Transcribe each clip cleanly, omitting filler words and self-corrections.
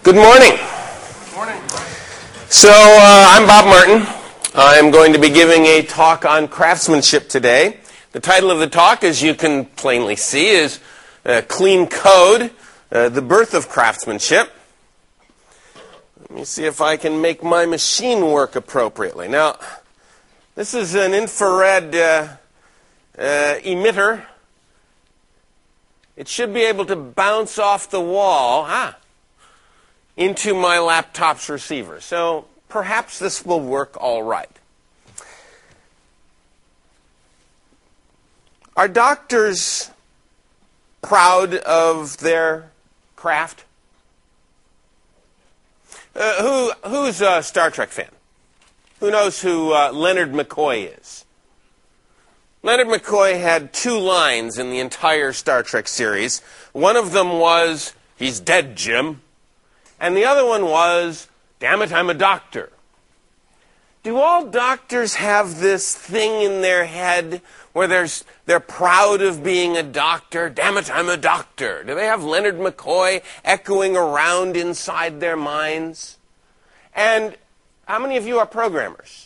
Good morning. Morning. So I'm Bob Martin. I'm going to be giving a talk on craftsmanship today. The title of the talk, as you can plainly see, is Clean Code, the Birth of Craftsmanship. Let me see if I can make my machine work appropriately. Now, this is an infrared emitter. It should be able to bounce off the wall into my laptop's receiver. So perhaps this will work all right. Are doctors proud of their craft? Who's a Star Trek fan? Who knows who Leonard McCoy is? Leonard McCoy had two lines in the entire Star Trek series. One of them was, "He's dead, Jim." And the other one was, "Damn it, I'm a doctor." Do all doctors have this thing in their head where they're proud of being a doctor? Damn it, I'm a doctor. Do they have Leonard McCoy echoing around inside their minds? And how many of you are programmers?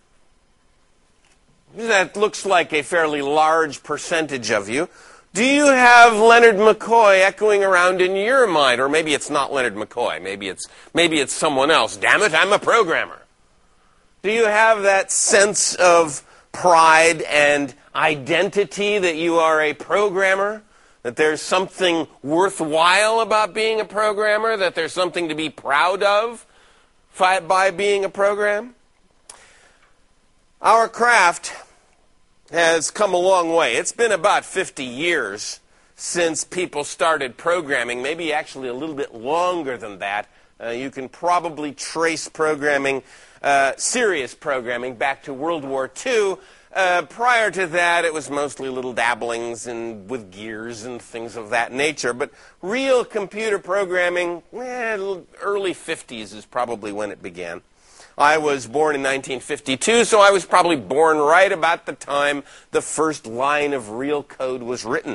That looks like a fairly large percentage of you. Do you have Leonard McCoy echoing around in your mind? Or maybe it's not Leonard McCoy. Maybe it's someone else. Damn it, I'm a programmer. Do you have that sense of pride and identity that you are a programmer? That there's something worthwhile about being a programmer? That there's something to be proud of by being a program? Our craft has come a long way. It's been about 50 years since people started programming, maybe actually a little bit longer than that. You can probably trace programming, serious programming, back to World War II. Prior to that, it was mostly little dabblings with gears and things of that nature. But real computer programming, early 50s is probably when it began. I was born in 1952, so I was probably born right about the time the first line of real code was written.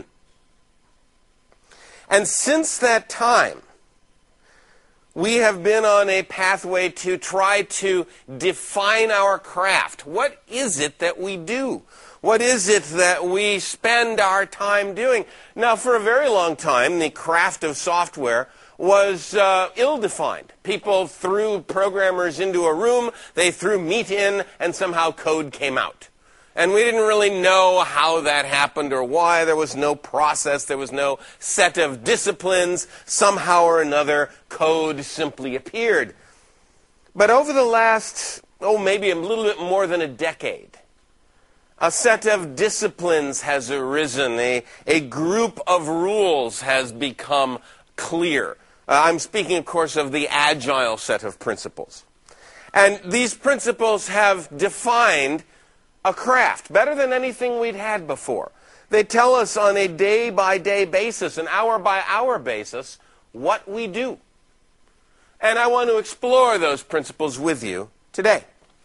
And since that time, we have been on a pathway to try to define our craft. What is it that we do? What is it that we spend our time doing? Now, for a very long time, the craft of software was ill-defined. People threw programmers into a room, they threw meat in, and somehow code came out. And we didn't really know how that happened or why. There was no process, there was no set of disciplines. Somehow or another, code simply appeared. But over the last, maybe a little bit more than a decade, a set of disciplines has arisen. A group of rules has become clear. I'm speaking, of course, of the agile set of principles. And these principles have defined a craft better than anything we'd had before. They tell us on a day-by-day basis, an hour-by-hour basis, what we do. And I want to explore those principles with you today.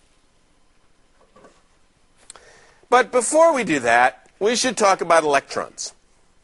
But before we do that, we should talk about electrons.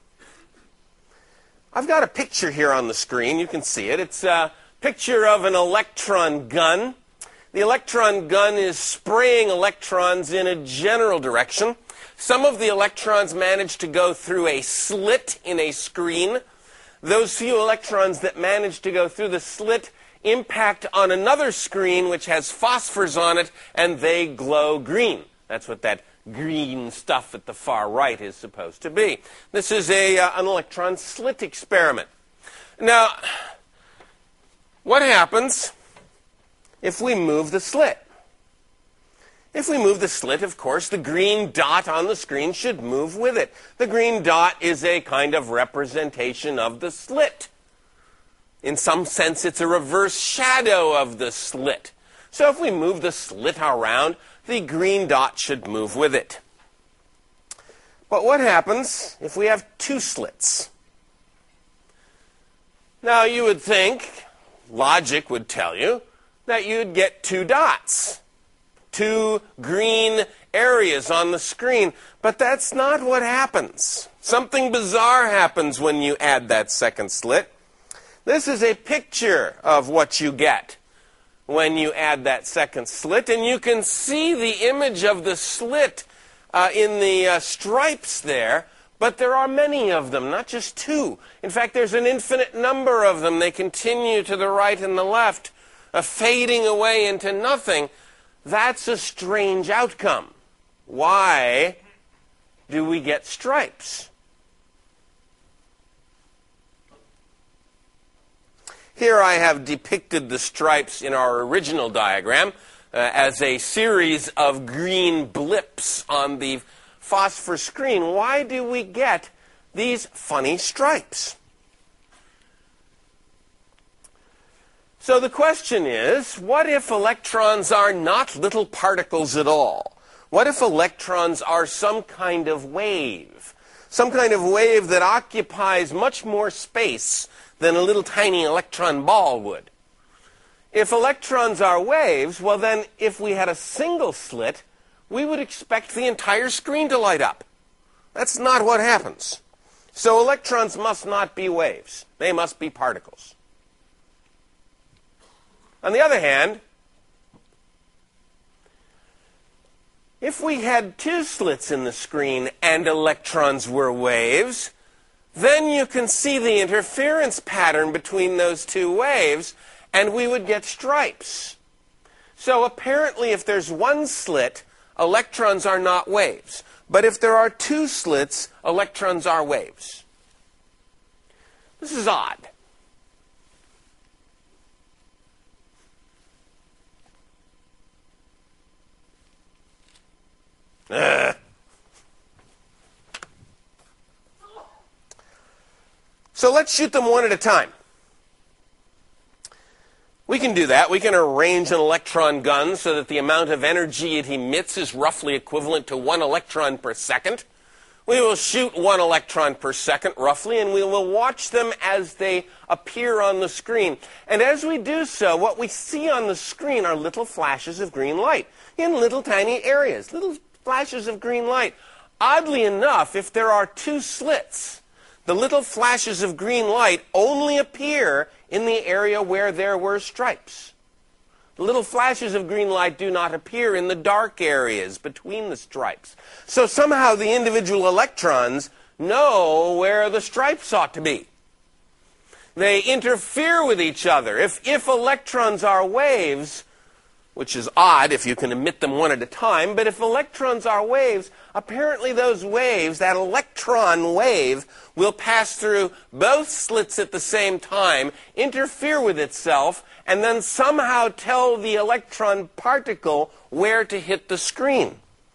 I've got a picture here on the screen. You can see it. It's a picture of an electron gun. The electron gun is spraying electrons in a general direction. Some of the electrons manage to go through a slit in a screen. Those few electrons that manage to go through the slit impact on another screen which has phosphors on it, and they glow green. That's what that green stuff at the far right is supposed to be. This is an electron slit experiment. Now, what happens if we move the slit? If we move the slit, of course, the green dot on the screen should move with it. The green dot is a kind of representation of the slit. In some sense, it's a reverse shadow of the slit. So if we move the slit around, the green dot should move with it. But what happens if we have two slits? Now, you would think, logic would tell you, that you'd get two dots, two green areas on the screen. But that's not what happens. Something bizarre happens when you add that second slit. This is a picture of what you get when you add that second slit, and you can see the image of the slit in the stripes there, but there are many of them, not just two. In fact, there's an infinite number of them. They continue to the right and the left, fading away into nothing. That's a strange outcome. Why do we get stripes? Here I have depicted the stripes in our original diagram as a series of green blips on the phosphor screen. Why do we get these funny stripes? So the question is, what if electrons are not little particles at all? What if electrons are some kind of wave? Some kind of wave that occupies much more space than a little tiny electron ball would. If electrons are waves, well then, if we had a single slit, we would expect the entire screen to light up. That's not what happens. So electrons must not be waves. They must be particles. On the other hand, if we had two slits in the screen and electrons were waves, then you can see the interference pattern between those two waves, and we would get stripes. So apparently, if there's one slit, electrons are not waves. But if there are two slits, electrons are waves. This is odd. So let's shoot them one at a time. We can do that. We can arrange an electron gun so that the amount of energy it emits is roughly equivalent to 1 electron per second. We will shoot 1 electron per second, roughly, and we will watch them as they appear on the screen. And as we do so, what we see on the screen are little flashes of green light in little tiny areas, little flashes of green light. Oddly enough, if there are two slits, the little flashes of green light only appear in the area where there were stripes. The little flashes of green light do not appear in the dark areas between the stripes. So somehow the individual electrons know where the stripes ought to be. They interfere with each other. If electrons are waves, which is odd if you can emit them one at a time, but if electrons are waves, apparently those waves, that electron wave, will pass through both slits at the same time, interfere with itself, and then somehow tell the electron particle where to hit the screen.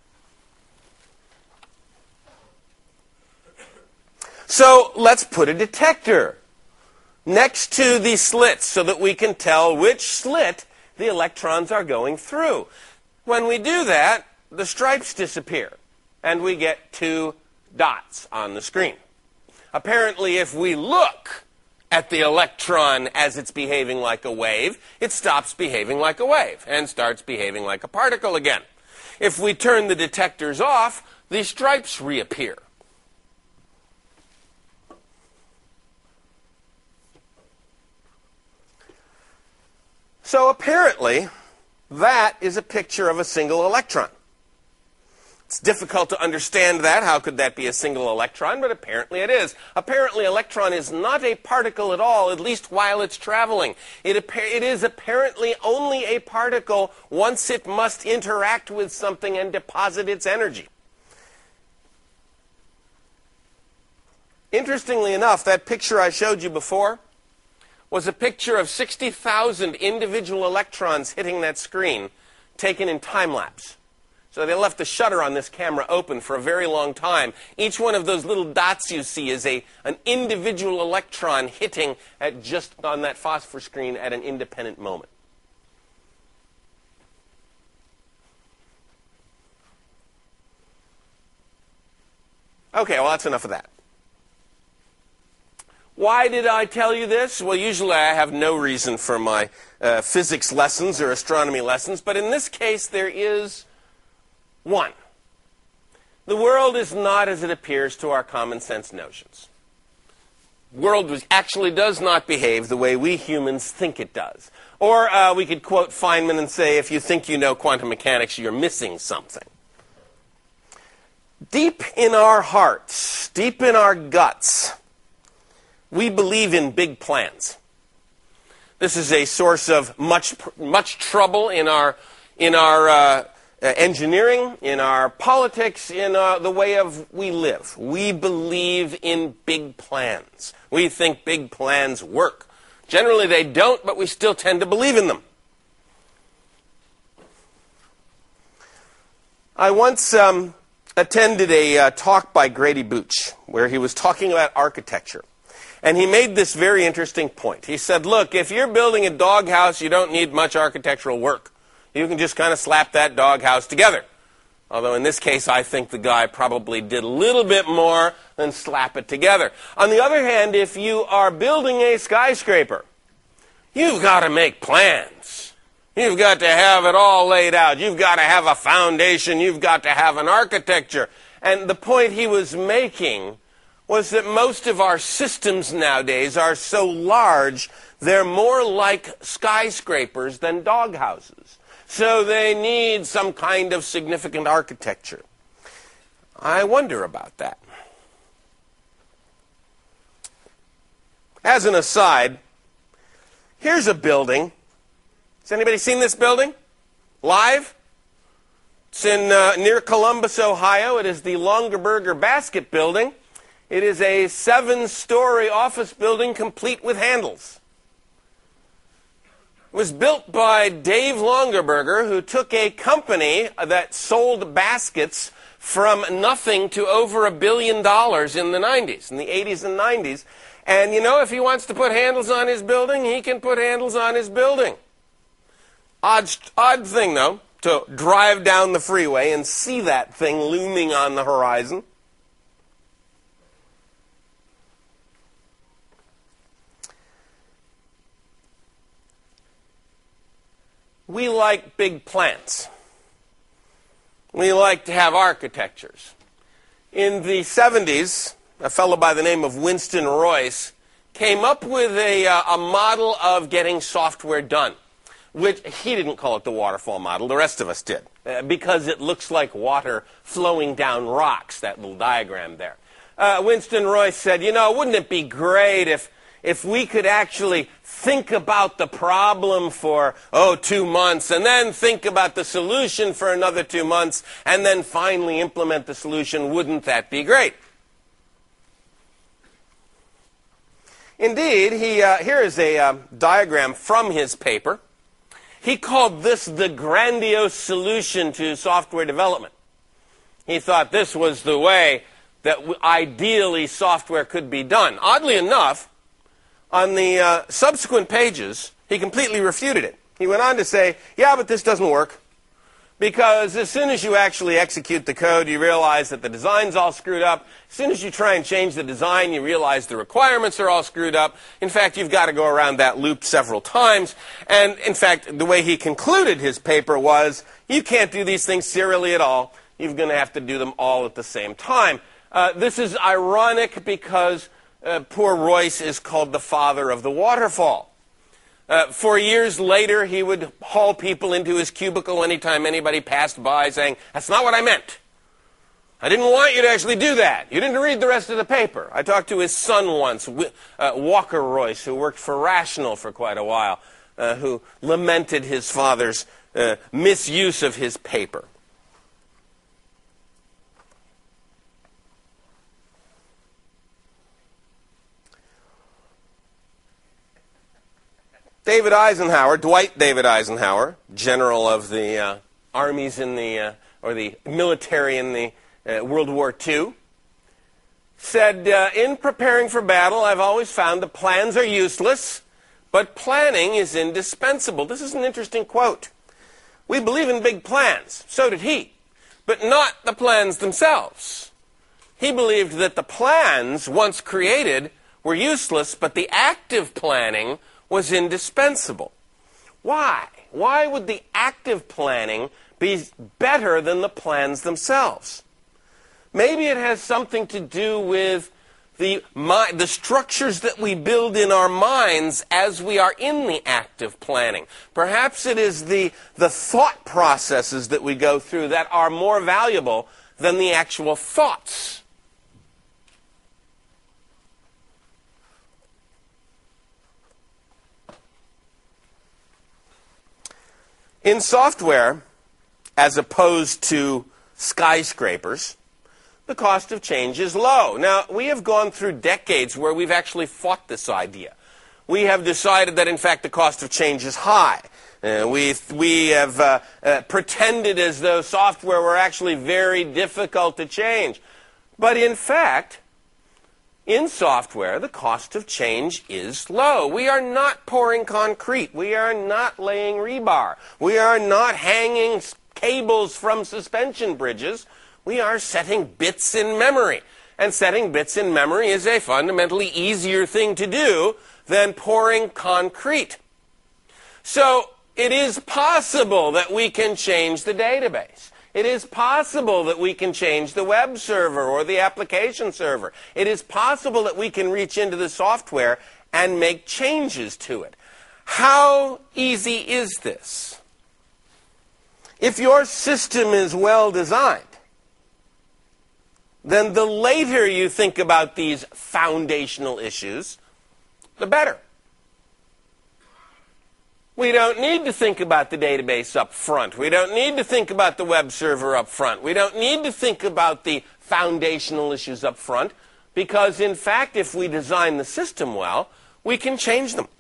So let's put a detector next to the slits so that we can tell which slit the electrons are going through. When we do that, the stripes disappear, and we get two dots on the screen. Apparently, if we look at the electron as it's behaving like a wave, it stops behaving like a wave and starts behaving like a particle again. If we turn the detectors off, the stripes reappear. So apparently, that is a picture of a single electron. It's difficult to understand that. How could that be a single electron? But apparently it is. Apparently, electron is not a particle at all, at least while it's traveling. It is apparently only a particle once it must interact with something and deposit its energy. Interestingly enough, that picture I showed you before was a picture of 60,000 individual electrons hitting that screen, taken in time-lapse. So they left the shutter on this camera open for a very long time. Each one of those little dots you see is an individual electron hitting at just on that phosphor screen at an independent moment. Okay, well, that's enough of that. Why did I tell you this? Well, usually I have no reason for my physics lessons or astronomy lessons, but in this case there is one. The world is not as it appears to our common sense notions. world actually does not behave the way we humans think it does. Or we could quote Feynman and say, if you think you know quantum mechanics, you're missing something. Deep in our hearts, deep in our guts, we believe in big plans. This is a source of much trouble in our engineering, in our politics, in the way of we live. We believe in big plans. We think big plans work. Generally they don't, but we still tend to believe in them. I once attended a talk by Grady Booch where he was talking about architecture. And he made this very interesting point. He said, look, if you're building a doghouse, you don't need much architectural work. You can just kind of slap that doghouse together. Although in this case, I think the guy probably did a little bit more than slap it together. On the other hand, if you are building a skyscraper, you've got to make plans. You've got to have it all laid out. You've got to have a foundation. You've got to have an architecture. And the point he was making was that most of our systems nowadays are so large, they're more like skyscrapers than doghouses. So they need some kind of significant architecture. I wonder about that. As an aside, here's a building. Has anybody seen this building? Live? It's in near Columbus, Ohio. It is the Longaberger Basket Building. It is a 7-story office building complete with handles. It was built by Dave Longaberger, who took a company that sold baskets from nothing to over $1 billion in the 90s, in the 80s and 90s. And, you know, if he wants to put handles on his building, he can put handles on his building. Odd thing, though, to drive down the freeway and see that thing looming on the horizon. We like big plans. We like to have architectures. In the 70s, a fellow by the name of Winston Royce came up with a model of getting software done, which he didn't call it the waterfall model, the rest of us did, because it looks like water flowing down rocks, that little diagram there. Winston Royce said, you know, wouldn't it be great if we could actually think about the problem for, 2 months, and then think about the solution for another 2 months, and then finally implement the solution? Wouldn't that be great? Indeed, here is a diagram from his paper. He called this the grandiose solution to software development. He thought this was the way that ideally software could be done. Oddly enough, on the subsequent pages, he completely refuted it. He went on to say, yeah, but this doesn't work. Because as soon as you actually execute the code, you realize that the design's all screwed up. As soon as you try and change the design, you realize the requirements are all screwed up. In fact, you've got to go around that loop several times. And in fact, the way he concluded his paper was, you can't do these things serially at all. You're going to have to do them all at the same time. This is ironic because poor Royce is called the father of the waterfall. For years later, he would haul people into his cubicle anytime anybody passed by saying, that's not what I meant. I didn't want you to actually do that. You didn't read the rest of the paper. I talked to his son once, Walker Royce, who worked for Rational for quite a while, who lamented his father's misuse of his paper. David Eisenhower, Dwight David Eisenhower, general of the armies in the, or the military in the World War II, said, in preparing for battle, I've always found that plans are useless, but planning is indispensable. This is an interesting quote. We believe in big plans. So did he. But not the plans themselves. He believed that the plans, once created, were useless, but the active planning was indispensable. Why? Why would the active planning be better than the plans themselves? Maybe it has something to do with the structures that we build in our minds as we are in the act of planning. Perhaps it is the thought processes that we go through that are more valuable than the actual thoughts. In software, as opposed to skyscrapers, the cost of change is low. Now, we have gone through decades where we've actually fought this idea. We have decided that, in fact, the cost of change is high. We have pretended as though software were actually very difficult to change. But in fact, in software, the cost of change is low. We are not pouring concrete. We are not laying rebar. We are not hanging cables from suspension bridges. We are setting bits in memory. And setting bits in memory is a fundamentally easier thing to do than pouring concrete. So it is possible that we can change the database. It is possible that we can change the web server or the application server. It is possible that we can reach into the software and make changes to it. How easy is this? If your system is well designed, then the later you think about these foundational issues, the better. We don't need to think about the database up front. We don't need to think about the web server up front. We don't need to think about the foundational issues up front because, in fact, if we design the system well, we can change them.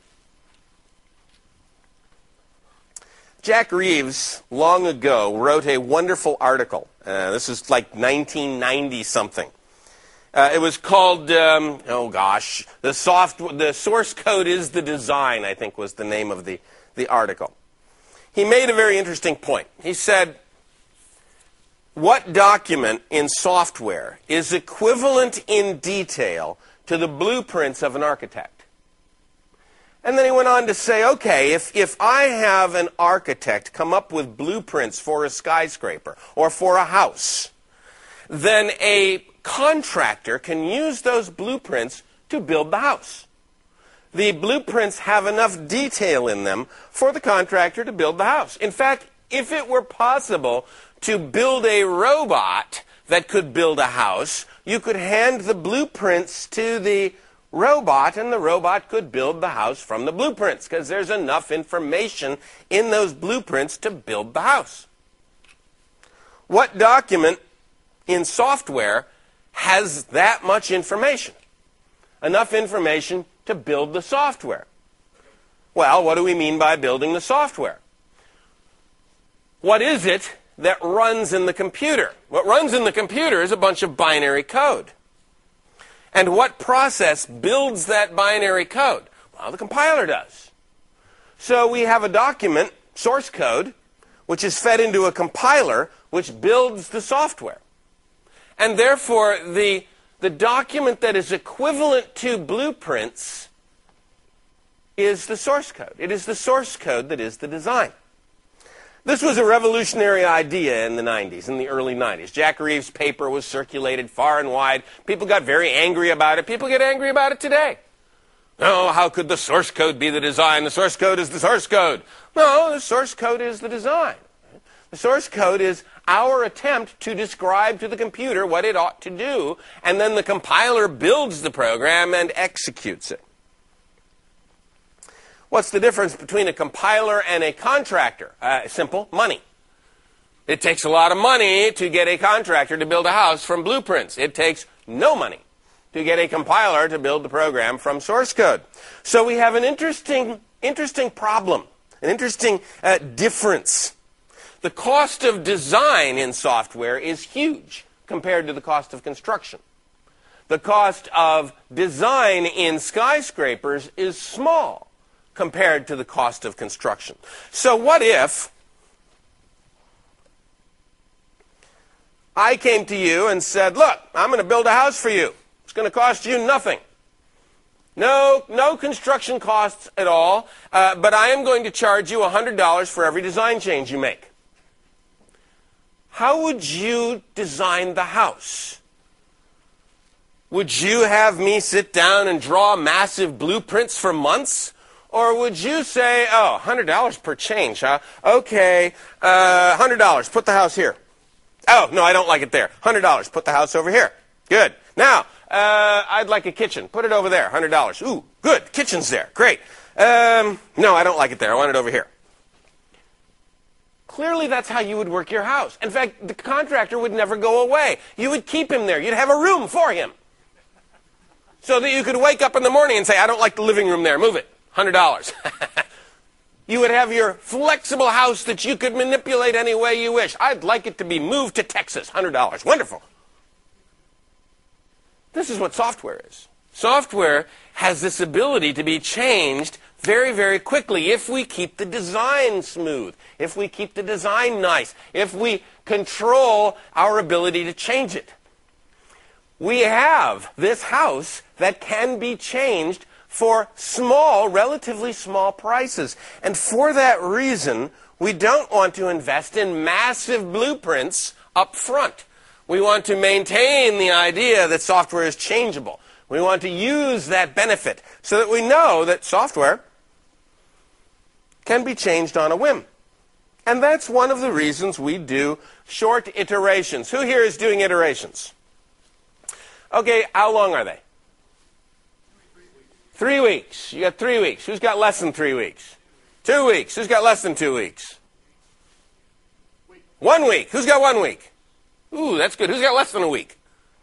Jack Reeves, long ago, wrote a wonderful article. This is like 1990-something. It was called, the source code is the design, I think was the name of the article. He made a very interesting point. He said, what document in software is equivalent in detail to the blueprints of an architect? And then he went on to say, okay, if I have an architect come up with blueprints for a skyscraper or for a house, then a contractor can use those blueprints to build the house. The blueprints have enough detail in them for the contractor to build the house. In fact, if it were possible to build a robot that could build a house, you could hand the blueprints to the robot, and the robot could build the house from the blueprints, because there's enough information in those blueprints to build the house. What document in software has that much information? Enough information to build the software. Well, what do we mean by building the software? What is it that runs in the computer? What runs in the computer is a bunch of binary code. And what process builds that binary code? Well, the compiler does. So we have a document, source code, which is fed into a compiler, which builds the software. And therefore, the document that is equivalent to blueprints is the source code. It is the source code that is the design. This was a revolutionary idea in the 90s, in the early 90s. Jack Reeves' paper was circulated far and wide. People got very angry about it. People get angry about it today. No, how could the source code be the design? The source code is the source code. No, the source code is the design. The source code is our attempt to describe to the computer what it ought to do, and then the compiler builds the program and executes it. What's the difference between a compiler and a contractor? Simple, money. It takes a lot of money to get a contractor to build a house from blueprints. It takes no money to get a compiler to build the program from source code. So we have an interesting problem, an interesting difference. The cost of design in software is huge compared to the cost of construction. The cost of design in skyscrapers is small compared to the cost of construction. So what if I came to you and said, look, I'm going to build a house for you. It's going to cost you nothing. No construction costs at all, but I am going to charge you $100 for every design change you make. How would you design the house? Would you have me sit down and draw massive blueprints for months? Or would you say, oh, $100 per change, huh? Okay, $100, put the house here. Oh, no, I don't like it there. $100, put the house over here. Good. Now, I'd like a kitchen. Put it over there, $100. Ooh, good, kitchen's there. Great. No, I don't like it there. I want it over here. Clearly, that's how you would work your house. In fact, the contractor would never go away. You would keep him there. You'd have a room for him. So that you could wake up in the morning and say, I don't like the living room there. Move it. $100. You would have your flexible house that you could manipulate any way you wish. I'd like it to be moved to Texas. $100. Wonderful. This is what software is. Software has this ability to be changed very, very quickly if we keep the design smooth, if we keep the design nice, if we control our ability to change it. We have this house that can be changed for small, relatively small prices. And for that reason, we don't want to invest in massive blueprints up front. We want to maintain the idea that software is changeable. We want to use that benefit so that we know that software can be changed on a whim. And that's one of the reasons we do short iterations. Who here is doing iterations? Okay, how long are they? 3 weeks. You got 3 weeks. Who's got less than 3 weeks? 2 weeks. Who's got less than 2 weeks? 1 week. Who's got 1 week? Ooh, that's good. Who's got less than a week?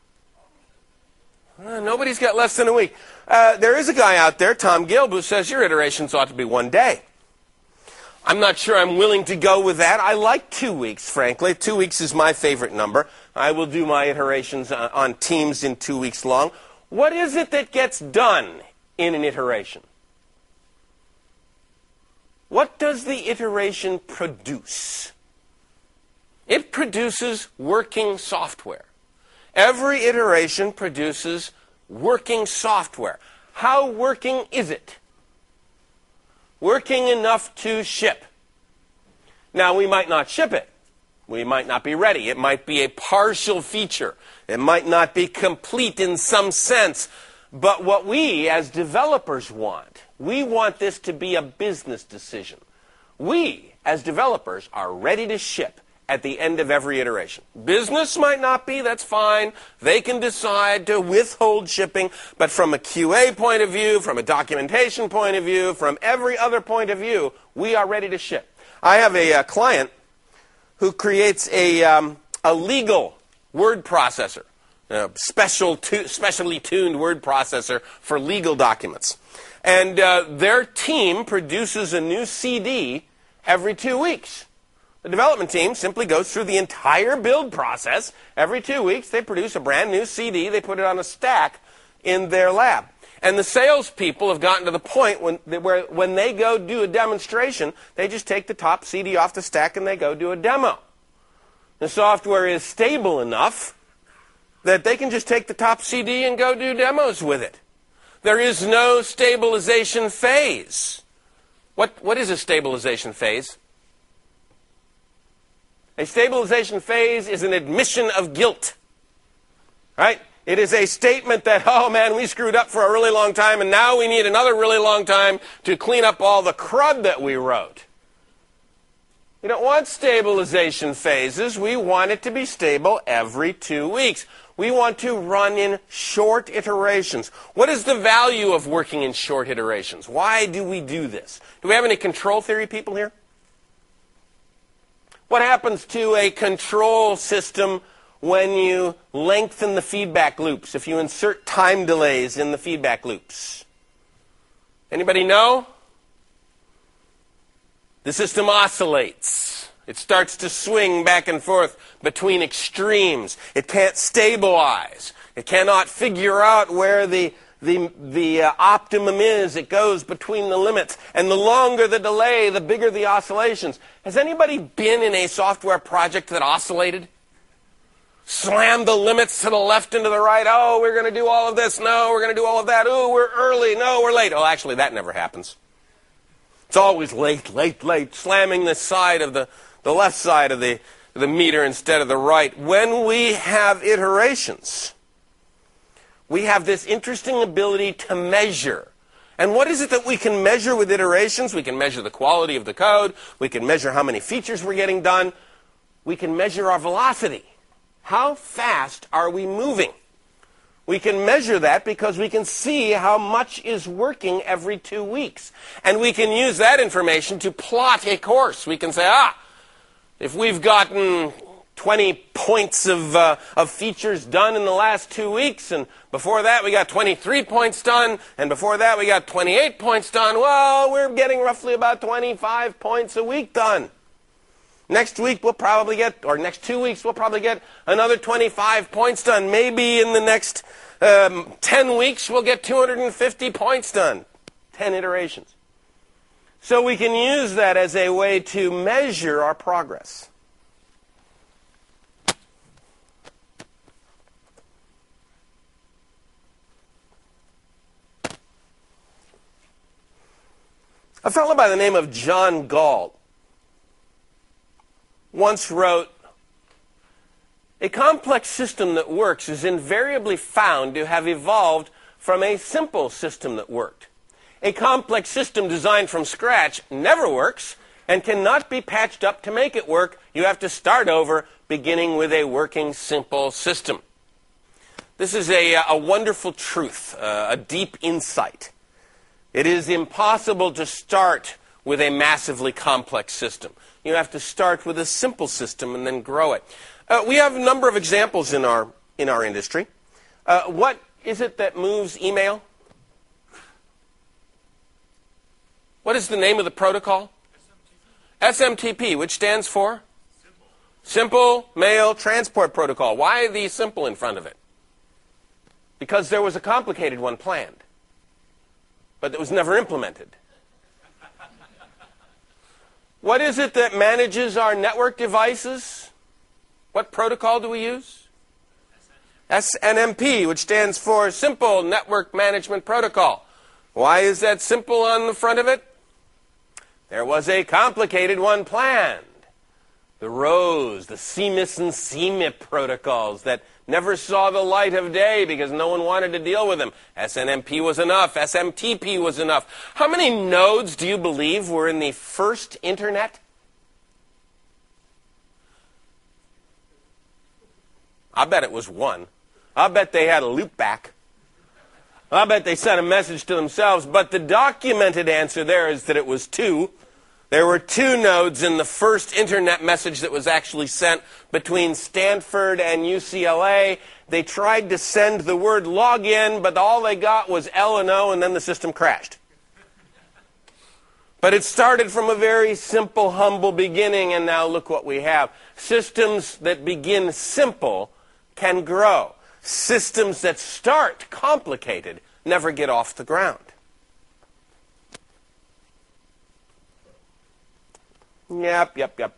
Nobody's got less than a week. There is a guy out there, Tom Gilb, who says your iterations ought to be 1 day. I'm not sure I'm willing to go with that. I like 2 weeks, frankly. 2 weeks is my favorite number. I will do my iterations on teams in 2 weeks long. What is it that gets done in an iteration? What does the iteration produce? It produces working software. Every iteration produces working software. How working is it? Working enough to ship. Now, we might not ship it. We might not be ready. It might be a partial feature. It might not be complete in some sense. But what we, as developers, want, we want this to be a business decision. We, as developers, are ready to ship at the end of every iteration. Business might not be, that's fine. They can decide to withhold shipping. But from a QA point of view, from a documentation point of view, from every other point of view, we are ready to ship. I have a client who creates a legal word processor, a specially tuned word processor for legal documents. And their team produces a new CD every 2 weeks. The development team simply goes through the entire build process. Every 2 weeks, they produce a brand new CD. They put it on a stack in their lab. And the salespeople have gotten to the point where when they go do a demonstration, they just take the top CD off the stack and they go do a demo. The software is stable enough that they can just take the top CD and go do demos with it. There is no stabilization phase. What is a stabilization phase? A stabilization phase is an admission of guilt. Right? It is a statement that, oh man, we screwed up for a really long time and now we need another really long time to clean up all the crud that we wrote. We don't want stabilization phases. We want it to be stable every 2 weeks. We want to run in short iterations. What is the value of working in short iterations? Why do we do this? Do we have any control theory people here? What happens to a control system when you lengthen the feedback loops, if you insert time delays in the feedback loops? Anybody know? The system oscillates. It starts to swing back and forth between extremes. It can't stabilize. It cannot figure out where the optimum is. It goes between the limits. And the longer the delay, the bigger the oscillations. Has anybody been in a software project that oscillated? Slammed the limits to the left and to the right. Oh, we're going to do all of this. No, we're going to do all of that. Oh, we're early. No, we're late. Oh, actually, that never happens. It's always late, late, late. Slamming the side of the left side of the meter instead of the right. When we have iterations, we have this interesting ability to measure. And what is it that we can measure with iterations? We can measure the quality of the code. We can measure how many features we're getting done. We can measure our velocity. How fast are we moving? We can measure that because we can see how much is working every 2 weeks. And we can use that information to plot a course. We can say, if we've gotten 20 points of features done in the last 2 weeks, and before that we got 23 points done, and before that we got 28 points done, well, we're getting roughly about 25 points a week done. Next week we'll probably get, or next 2 weeks we'll probably get another 25 points done. Maybe in the next 10 weeks we'll get 250 points done. 10 iterations. So we can use that as a way to measure our progress. A fellow by the name of John Gall once wrote, "A complex system that works is invariably found to have evolved from a simple system that worked. A complex system designed from scratch never works and cannot be patched up to make it work. You have to start over, beginning with a working simple system." This is a wonderful truth, a deep insight. It is impossible to start with a massively complex system. You have to start with a simple system and then grow it. We have a number of examples in our industry. What is it that moves email? What is the name of the protocol? SMTP, which stands for? Simple Mail Transport Protocol. Why the simple in front of it? Because there was a complicated one planned, but it was never implemented. What is it that manages our network devices? What protocol do we use? SNMP, which stands for Simple Network Management Protocol. Why is that simple on the front of it? There was a complicated one planned. The ROSE, the CMIS and CMIP protocols that never saw the light of day because no one wanted to deal with them. SNMP was enough. SMTP was enough. How many nodes do you believe were in the first internet? I bet it was one. I bet they had a loopback. I bet they sent a message to themselves. But the documented answer there is that it was two. There were 2 nodes in the first internet message that was actually sent between Stanford and UCLA. They tried to send the word login, but all they got was L and O, and then the system crashed. But it started from a very simple, humble beginning, and now look what we have. Systems that begin simple can grow. Systems that start complicated never get off the ground. Yep.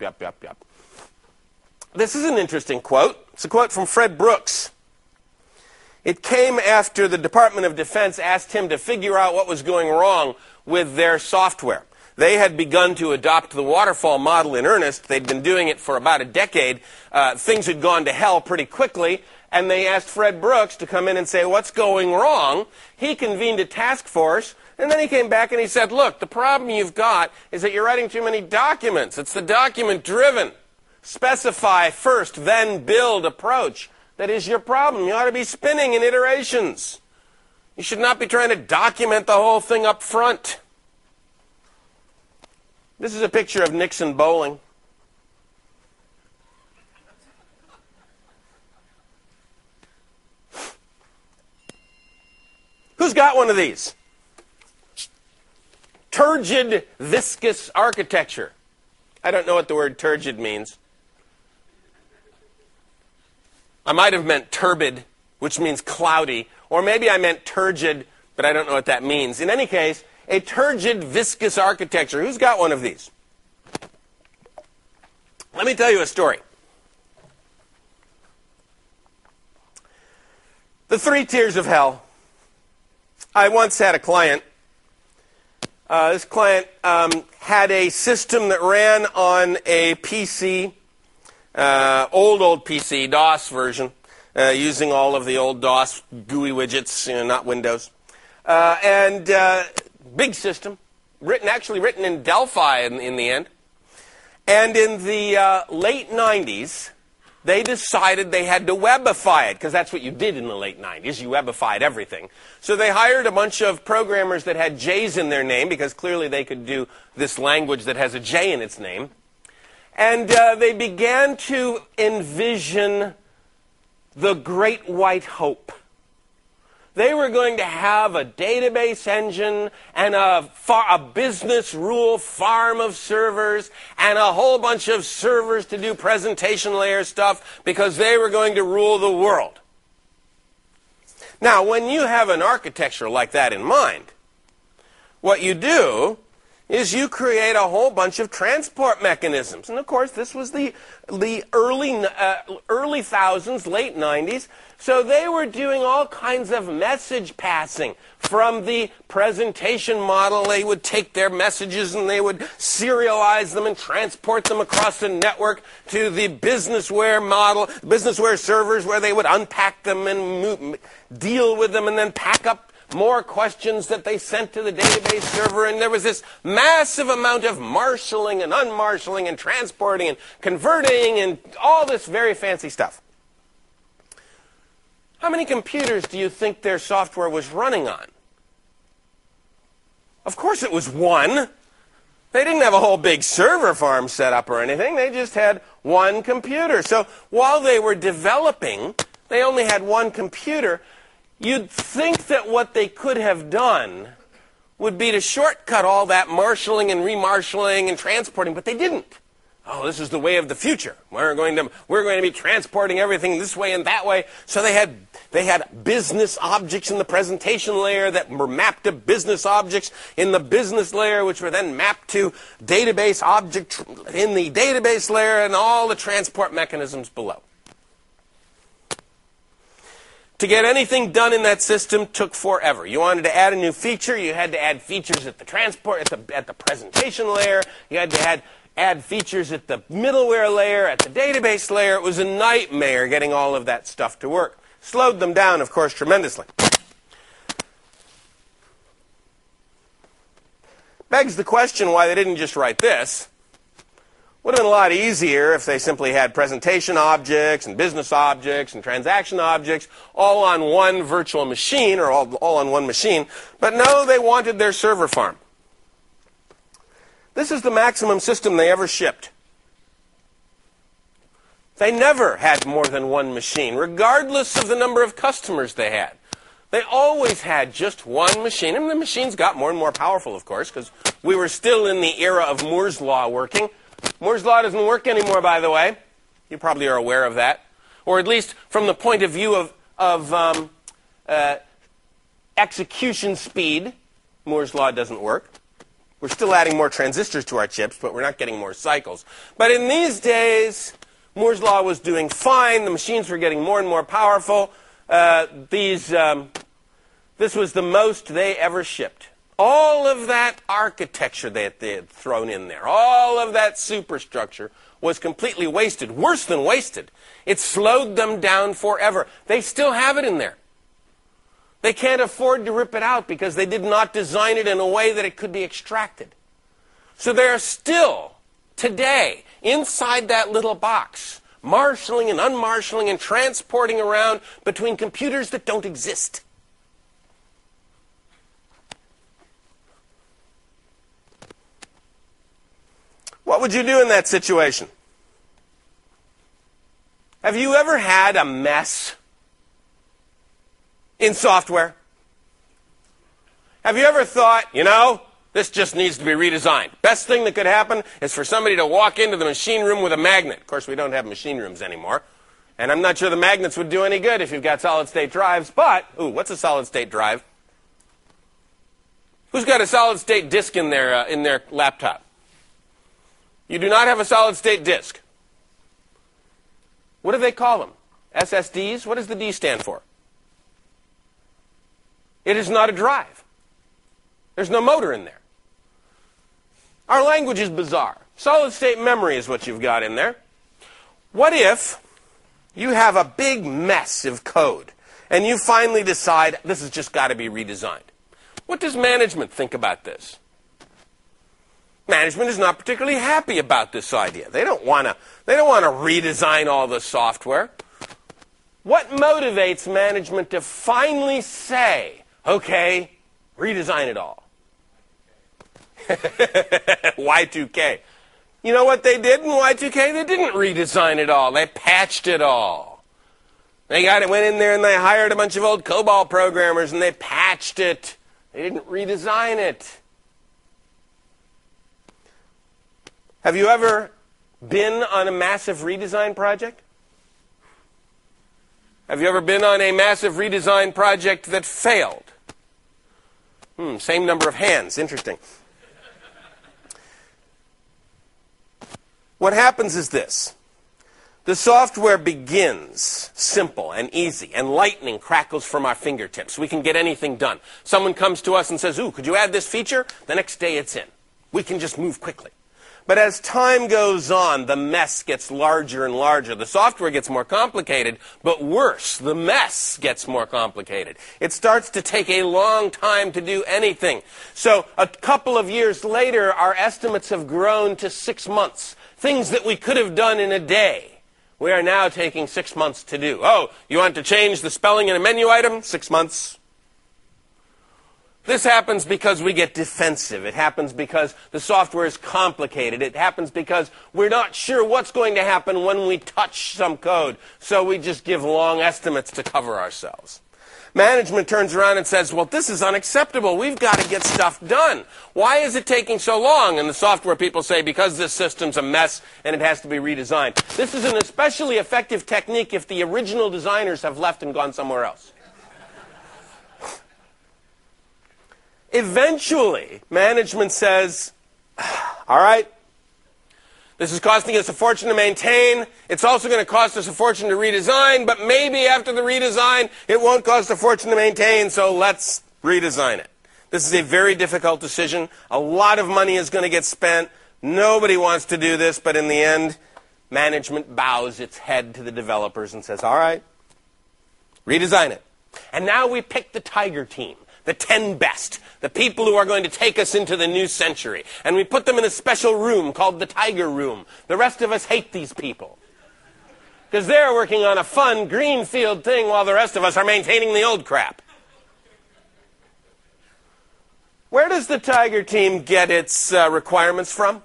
This is an interesting quote. It's a quote from Fred Brooks. It came after the Department of Defense asked him to figure out what was going wrong with their software. They had begun to adopt the waterfall model in earnest. They'd been doing it for about a decade. Things had gone to hell pretty quickly, and they asked Fred Brooks to come in and say, what's going wrong? He convened a task force. And then he came back and he said, look, the problem you've got is that you're writing too many documents. It's the document-driven. Specify first, then build approach. That is your problem. You ought to be spinning in iterations. You should not be trying to document the whole thing up front. This is a picture of Nixon bowling. Who's got one of these? Turgid viscous architecture. I don't know what the word turgid means. I might have meant turbid, which means cloudy, or maybe I meant turgid, but I don't know what that means. In any case, a turgid viscous architecture. Who's got one of these? Let me tell you a story. The 3 tiers of hell. I once had a client. This client had a system that ran on a PC, old PC, DOS version, using all of the old DOS GUI widgets, not Windows. Big system, actually written in Delphi in the end. And in the late 90s, they decided they had to webify it, because that's what you did in the late 90s. You webified everything. So they hired a bunch of programmers that had J's in their name, because clearly they could do this language that has a J in its name. And they began to envision the Great White Hope. They were going to have a database engine and a business rule farm of servers and a whole bunch of servers to do presentation layer stuff, because they were going to rule the world. Now, when you have an architecture like that in mind, what you do is you create a whole bunch of transport mechanisms. And of course, this was the early thousands, late 90s. So they were doing all kinds of message passing. From the presentation model, they would take their messages and they would serialize them and transport them across the network to the businessware model, businessware servers, where they would unpack them and deal with them and then pack up more questions that they sent to the database server. And there was this massive amount of marshalling and unmarshalling and transporting and converting and all this very fancy stuff. How many computers do you think their software was running on? Of course it was one. They didn't have a whole big server farm set up or anything. They just had one computer. So while they were developing, they only had one computer. You'd think that what they could have done would be to shortcut all that marshalling and remarshalling and transporting, but they didn't. Oh, this is the way of the future. We're going to be transporting everything this way and that way. So they had business objects in the presentation layer that were mapped to business objects in the business layer, which were then mapped to database object in the database layer, and all the transport mechanisms below. To get anything done in that system took forever. You wanted to add a new feature, you had to add features at the transport, at the presentation layer. You had to add features at the middleware layer, at the database layer. It was a nightmare getting all of that stuff to work. Slowed them down, of course, tremendously. Begs the question why they didn't just write this. Would have been a lot easier if they simply had presentation objects and business objects and transaction objects all on one virtual machine, or all on one machine. But no, they wanted their server farm. This is the maximum system they ever shipped. They never had more than one machine, regardless of the number of customers they had. They always had just one machine. And the machines got more and more powerful, of course, because we were still in the era of Moore's Law working. Moore's Law doesn't work anymore, by the way. You probably are aware of that. Or at least from the point of view of execution speed, Moore's Law doesn't work. We're still adding more transistors to our chips, but we're not getting more cycles. But in these days, Moore's Law was doing fine. The machines were getting more and more powerful. This was the most they ever shipped. All of that architecture that they had thrown in there, all of that superstructure was completely wasted, worse than wasted. It slowed them down forever. They still have it in there. They can't afford to rip it out because they did not design it in a way that it could be extracted. So they are still, today, inside that little box, marshalling and unmarshalling and transporting around between computers that don't exist. What would you do in that situation? Have you ever had a mess in software? Have you ever thought, this just needs to be redesigned? Best thing that could happen is for somebody to walk into the machine room with a magnet. Of course, we don't have machine rooms anymore. And I'm not sure the magnets would do any good if you've got solid-state drives. But, what's a solid-state drive? Who's got a solid-state disk in their laptop? You do not have a solid-state disk. What do they call them? SSDs? What does the D stand for? It is not a drive. There's no motor in there. Our language is bizarre. Solid-state memory is what you've got in there. What if You have a big mess of code, and you finally decide this has just got to be redesigned. What does management think about this? Management is not particularly happy about this idea. They don't want to redesign all the software. What motivates management to finally say, okay, redesign it all? Y2K. You know what they did in Y2K? They didn't redesign it all. They patched it all. They went in there and they hired a bunch of old COBOL programmers and they patched it. They didn't redesign it. Have you ever been on a massive redesign project? Have you ever been on a massive redesign project that failed? Same number of hands. Interesting. What happens is this. The software begins simple and easy, and lightning crackles from our fingertips. We can get anything done. Someone comes to us and says, ooh, could you add this feature? The next day it's in. We can just move quickly. But as time goes on, the mess gets larger and larger. The software gets more complicated, but worse, the mess gets more complicated. It starts to take a long time to do anything. So a couple of years later, our estimates have grown to 6 months. Things that we could have done in a day, we are now taking 6 months to do. Oh, you want to change the spelling in a menu item? 6 months. This happens because we get defensive. It happens because the software is complicated. It happens because we're not sure what's going to happen when we touch some code. So we just give long estimates to cover ourselves. Management turns around and says, well, this is unacceptable. We've got to get stuff done. Why is it taking so long? And the software people say, because this system's a mess and it has to be redesigned. This is an especially effective technique if the original designers have left and gone somewhere else. Eventually, management says, all right, this is costing us a fortune to maintain. It's also going to cost us a fortune to redesign, but maybe after the redesign, it won't cost a fortune to maintain, so let's redesign it. This is a very difficult decision. A lot of money is going to get spent. Nobody wants to do this, but in the end, management bows its head to the developers and says, all right, redesign it. And now we pick the Tiger team. The 10 best, the people who are going to take us into the new century. And we put them in a special room called the Tiger Room. The rest of us hate these people, because they're working on a fun greenfield thing while the rest of us are maintaining the old crap. Where does the Tiger team get its requirements from?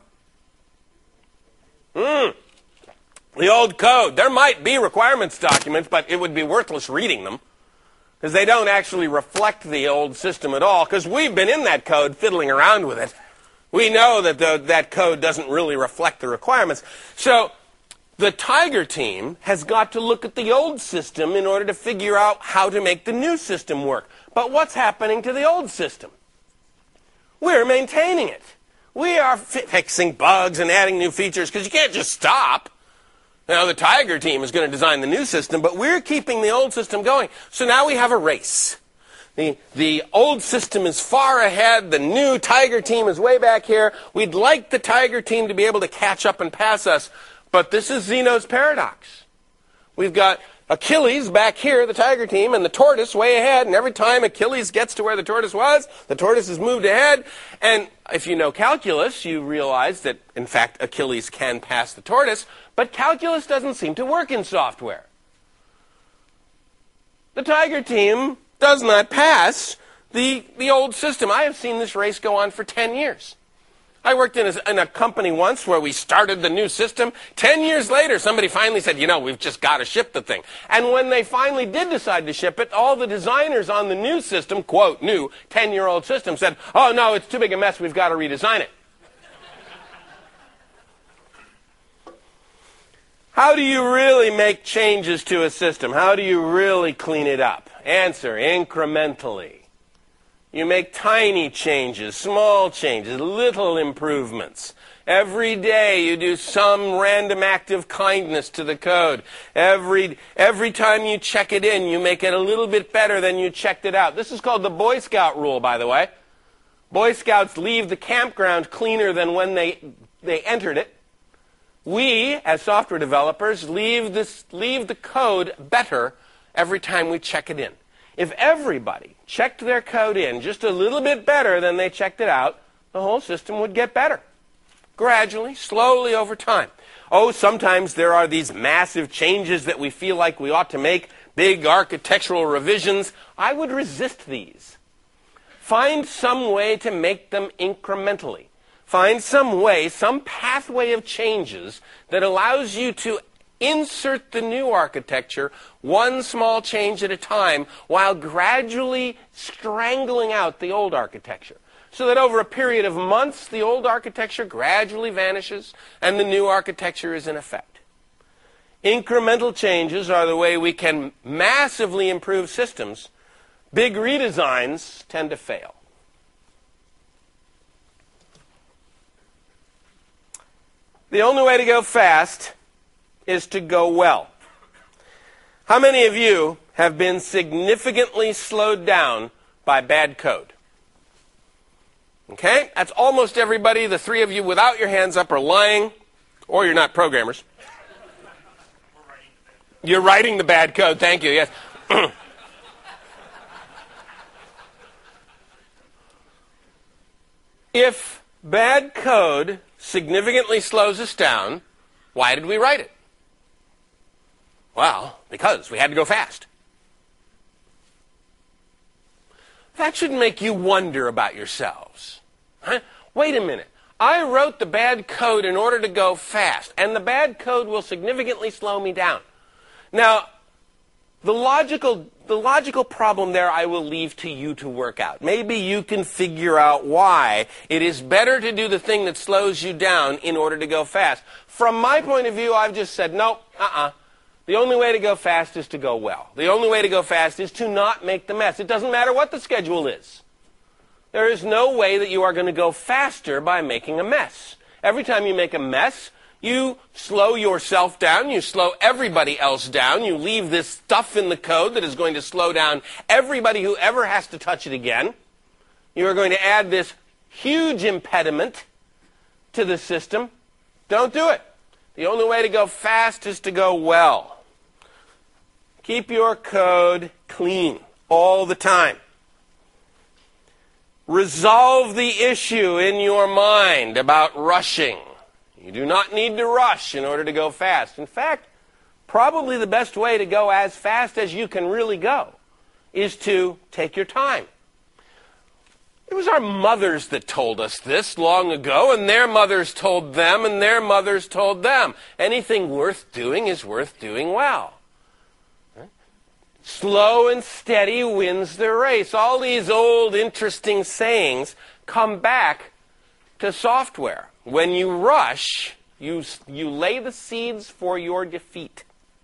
The old code. There might be requirements documents, but it would be worthless reading them, because they don't actually reflect the old system at all, because we've been in that code fiddling around with it. We know that that code doesn't really reflect the requirements. So the Tiger team has got to look at the old system in order to figure out how to make the new system work. But what's happening to the old system? We're maintaining it. We are fixing bugs and adding new features, because you can't just stop. Now, the Tiger team is going to design the new system, but we're keeping the old system going. So now we have a race. The old system is far ahead. The new Tiger team is way back here. We'd like the Tiger team to be able to catch up and pass us, but this is Zeno's paradox. We've got Achilles back here, the Tiger team, and the tortoise way ahead, and every time Achilles gets to where the tortoise was, the tortoise has moved ahead. And if you know calculus, you realize that, in fact, Achilles can pass the tortoise, but calculus doesn't seem to work in software. The Tiger team does not pass the old system. I have seen this race go on for 10 years. I worked in a company once where we started the new system. 10 years later, somebody finally said, you know, we've just got to ship the thing. And when they finally did decide to ship it, all the designers on the new system, quote, new 10-year-old system, said, oh, no, it's too big a mess. We've got to redesign it. How do you really make changes to a system? How do you really clean it up? Answer, incrementally. You make tiny changes, small changes, little improvements. Every day you do some random act of kindness to the code. Every time you check it in, you make it a little bit better than you checked it out. This is called the Boy Scout rule, by the way. Boy Scouts leave the campground cleaner than when they entered it. we, as software developers, leave the code better every time we check it in. If everybody checked their code in just a little bit better than they checked it out, the whole system would get better. Gradually, slowly over time. Oh, sometimes there are these massive changes that we feel like we ought to make, big architectural revisions. I would resist these. Find some way to make them incrementally. Find some way, some pathway of changes that allows you to insert the new architecture one small change at a time while gradually strangling out the old architecture. So that over a period of months, the old architecture gradually vanishes and the new architecture is in effect. Incremental changes are the way we can massively improve systems. Big redesigns tend to fail. The only way to go fast is to go well. How many of you have been significantly slowed down by bad code? Okay, that's almost everybody. The three of you without your hands up are lying, or you're not programmers. You're writing the bad code, thank you, yes. If bad code significantly slows us down, why did we write it? Well, because we had to go fast. That should make you wonder about yourselves. Huh? Wait a minute. I wrote the bad code in order to go fast, and the bad code will significantly slow me down. Now, the logical problem there I will leave to you to work out. Maybe you can figure out why it is better to do the thing that slows you down in order to go fast. From my point of view, I've just said, no, The only way to go fast is to go well. The only way to go fast is to not make the mess. It doesn't matter what the schedule is. There is no way that you are going to go faster by making a mess. Every time you make a mess, you slow yourself down, you slow everybody else down, you leave this stuff in the code that is going to slow down everybody who ever has to touch it again. You are going to add this huge impediment to the system. Don't do it. The only way to go fast is to go well. Keep your code clean all the time. Resolve the issue in your mind about rushing. You do not need to rush in order to go fast. In fact, probably the best way to go as fast as you can really go is to take your time. It was our mothers that told us this long ago, and their mothers told them, and their mothers told them. Anything worth doing is worth doing well. Slow and steady wins the race. All these old, interesting sayings come back to software. When you rush, you lay the seeds for your defeat.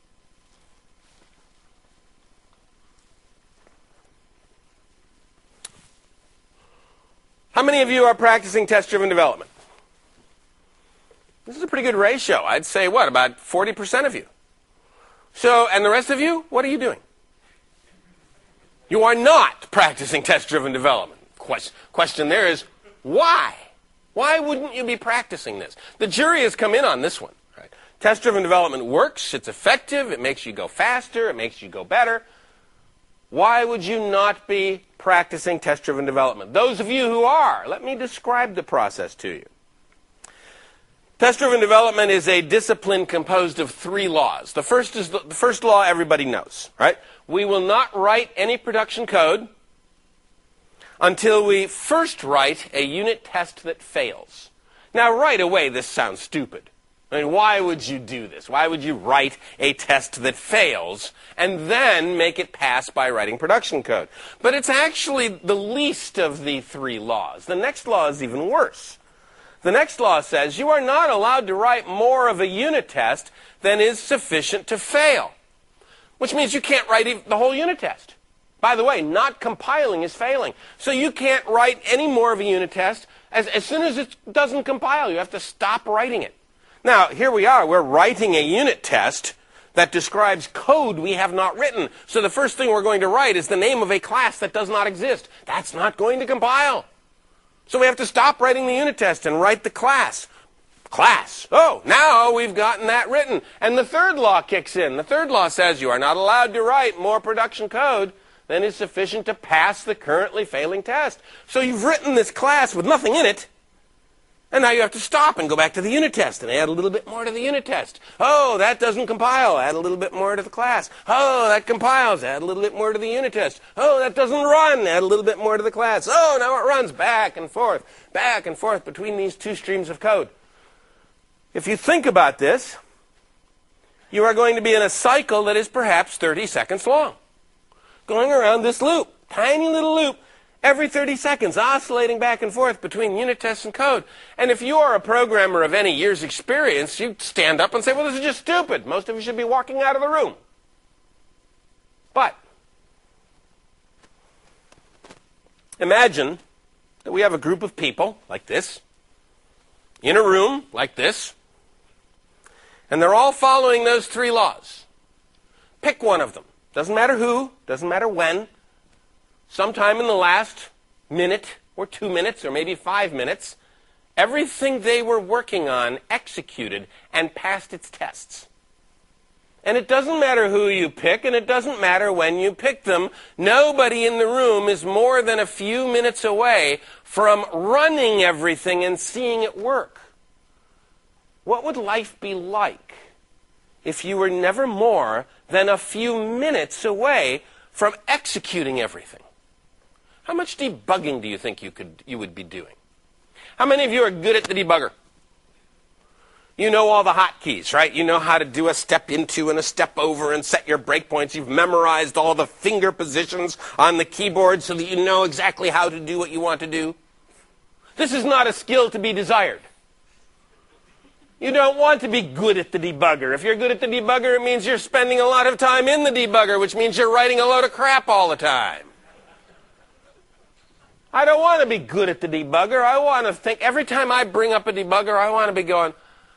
How many of you are practicing test-driven development? This is a pretty good ratio. I'd say, what, about 40% of you. So, and the rest of you, what are you doing? You are not practicing test-driven development. Question there is, why? Why wouldn't you be practicing this? The jury has come in on this one. Right? Test-driven development works. It's effective. It makes you go faster. It makes you go better. Why would you not be practicing test-driven development? Those of you who are, let me describe the process to you. Test-driven development is a discipline composed of 3 laws. The first law everybody knows, right? We will not write any production code until we first write a unit test that fails. Now, right away, this sounds stupid. I mean, why would you do this? Why would you write a test that fails and then make it pass by writing production code? But it's actually the least of the 3 laws. The next law is even worse. The next law says you are not allowed to write more of a unit test than is sufficient to fail, which means you can't write the whole unit test. By the way, not compiling is failing. So you can't write any more of a unit test. As soon as it doesn't compile, you have to stop writing it. Now, here we are. We're writing a unit test that describes code we have not written. So the first thing we're going to write is the name of a class that does not exist. That's not going to compile. So we have to stop writing the unit test and write the class. Class. Oh, now we've gotten that written. And the third law kicks in. The third law says you are not allowed to write more production code than is sufficient to pass the currently failing test. So you've written this class with nothing in it, and now you have to stop and go back to the unit test and add a little bit more to the unit test. Oh, that doesn't compile. Add a little bit more to the class. Oh, that compiles. Add a little bit more to the unit test. Oh, that doesn't run. Add a little bit more to the class. Oh, now it runs back and forth between these two streams of code. If you think about this, you are going to be in a cycle that is perhaps 30 seconds long, going around this loop, tiny little loop, every 30 seconds, oscillating back and forth between unit tests and code. And if you are a programmer of any year's experience, you stand up and say, well, this is just stupid. Most of you should be walking out of the room. But imagine that we have a group of people like this, in a room like this, and they're all following those three laws. Pick one of them. Doesn't matter who, doesn't matter when. Sometime in the last minute or 2 minutes or maybe 5 minutes, everything they were working on executed and passed its tests. And it doesn't matter who you pick, and it doesn't matter when you pick them. Nobody in the room is more than a few minutes away from running everything and seeing it work. What would life be like if you were never more than a few minutes away from executing everything? How much debugging do you think you would be doing? How many of you are good at the debugger? You know all the hotkeys, right? You know how to do a step into and a step over and set your breakpoints. You've memorized all the finger positions on the keyboard so that you know exactly how to do what you want to do. This is not a skill to be desired. You don't want to be good at the debugger. If you're good at the debugger, it means you're spending a lot of time in the debugger, which means you're writing a load of crap all the time. I don't want to be good at the debugger. I want to think, every time I bring up a debugger, I want to be going,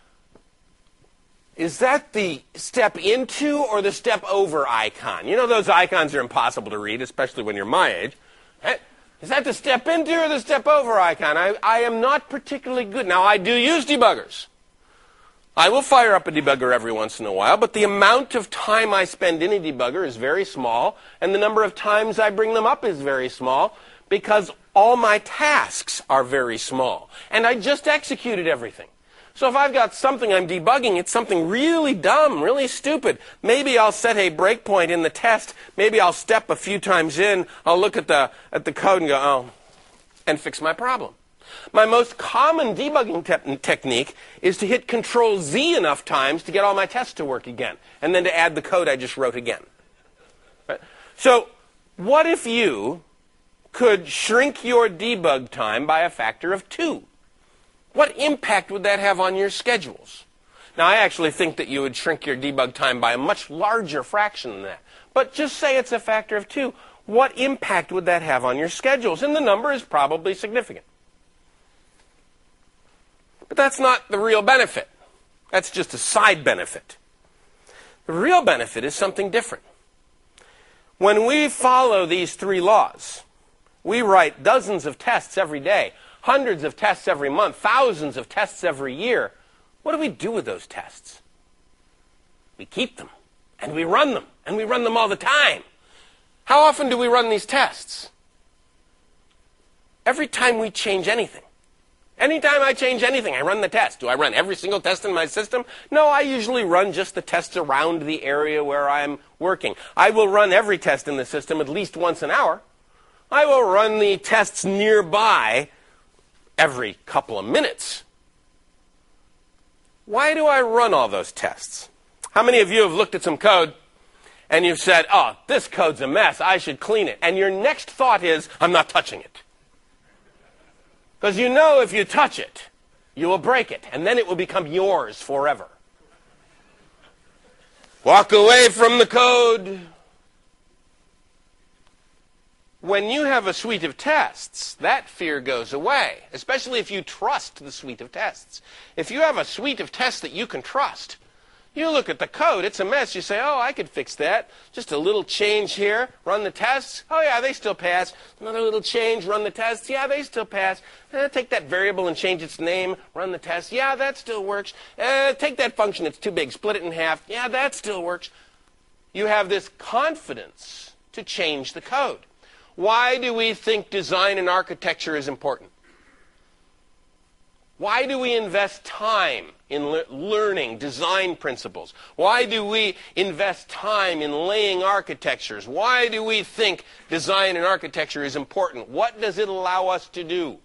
is that the step into or the step over icon? You know those icons are impossible to read, especially when you're my age. Is that the step into or the step over icon? I am not particularly good. Now, I do use debuggers. I will fire up a debugger every once in a while, but the amount of time I spend in a debugger is very small, and the number of times I bring them up is very small, because all my tasks are very small. And I just executed everything. So if I've got something I'm debugging, it's something really dumb, really stupid. Maybe I'll set a breakpoint in the test. Maybe I'll step a few times in. I'll look at the code and go, oh, and fix my problem. My most common debugging technique is to hit Control-Z enough times to get all my tests to work again, and then to add the code I just wrote again. Right? So what if you could shrink your debug time by a factor of 2? What impact would that have on your schedules? Now, I actually think that you would shrink your debug time by a much larger fraction than that. But just say it's a factor of 2. What impact would that have on your schedules? And the number is probably significant. But that's not the real benefit. That's just a side benefit. The real benefit is something different. When we follow these 3 laws, we write dozens of tests every day, hundreds of tests every month, thousands of tests every year. What do we do with those tests? We keep them, and we run them, and we run them all the time. How often do we run these tests? Every time we change anything. Anytime I change anything, I run the test. Do I run every single test in my system? No, I usually run just the tests around the area where I'm working. I will run every test in the system at least once an hour. I will run the tests nearby every couple of minutes. Why do I run all those tests? How many of you have looked at some code and you've said, oh, this code's a mess, I should clean it. And your next thought is, I'm not touching it. Because you know if you touch it, you will break it, and then it will become yours forever. Walk away from the code. When you have a suite of tests, that fear goes away, especially if you trust the suite of tests. If you have a suite of tests that you can trust, You look at the code, it's a mess. You say, oh, I could fix that. Just a little change here, run the tests. Oh, yeah, they still pass. Another little change, run the tests. Yeah, they still pass. Take that variable and change its name, run the tests. Yeah, that still works. Take that function, it's too big, split it in half. Yeah, that still works. You have this confidence to change the code. Why do we think design and architecture is important? Why do we invest time in learning design principles? Why do we invest time in laying architectures? Why do we think design and architecture is important? What does it allow us to do?